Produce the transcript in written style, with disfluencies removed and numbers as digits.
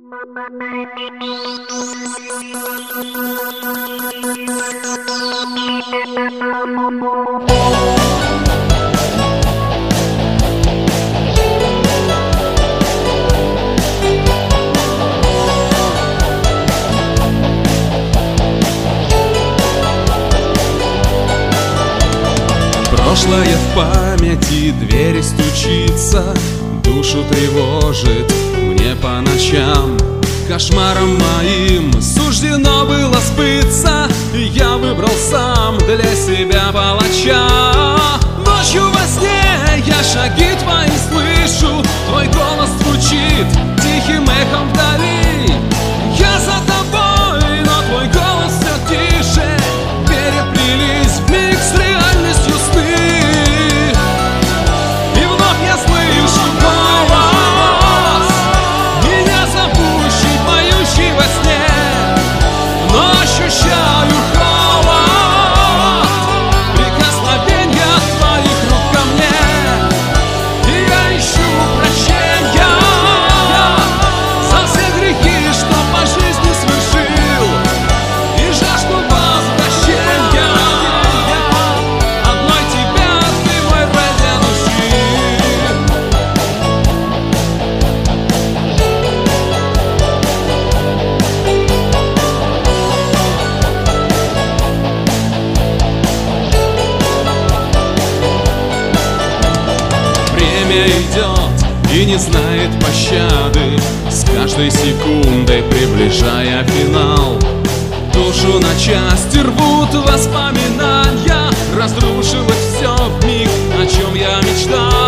Прошлое в памяти, двери стучится, душу тревожит мне по ночам. Кошмаром моим суждено было сбыться, и я выбрал сам для себя палача. Ночью во сне я шаги твои слышу, твой голос звучит тихим эхом вдали. Я за тобой, но твой голос все тише, переплелись вмиг с реальностью сны. И вновь я слышу голос, меня зовущий, поющий во сне, но ощущаю холод прикосновения твоих рук ко мне. И я ищу прощения за все грехи, что по жизни совершил, и жажду возвращения одной тебя, ты мой рай для души. Время идет и не знает пощады, с каждой секундой приближая финал. Душу на части рвут воспоминания, разрушилось все вмиг, о чем я мечтал.